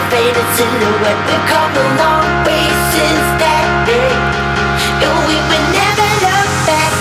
faded silhouette. We've come a long way since that day. And we were